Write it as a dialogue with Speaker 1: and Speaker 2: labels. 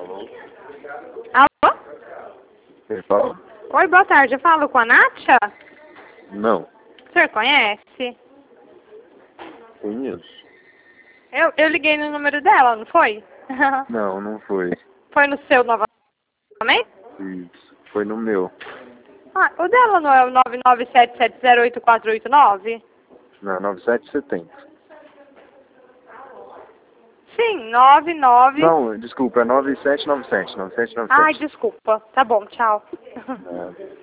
Speaker 1: Alô?
Speaker 2: Quem fala?
Speaker 1: Oi, boa tarde. Eu falo com a Nátia?
Speaker 2: Não.
Speaker 1: O senhor conhece?
Speaker 2: Conheço.
Speaker 1: Eu liguei no número dela, não foi?
Speaker 2: Não, não foi.
Speaker 1: Foi no seu novamente?
Speaker 2: Isso. Foi no meu.
Speaker 1: Ah, o dela não é o 997708489?
Speaker 2: Não, 9770.
Speaker 1: Sim, 99...
Speaker 2: Não, desculpa, é 9797. 9797.
Speaker 1: Ai, desculpa. Tá bom, tchau.
Speaker 2: É.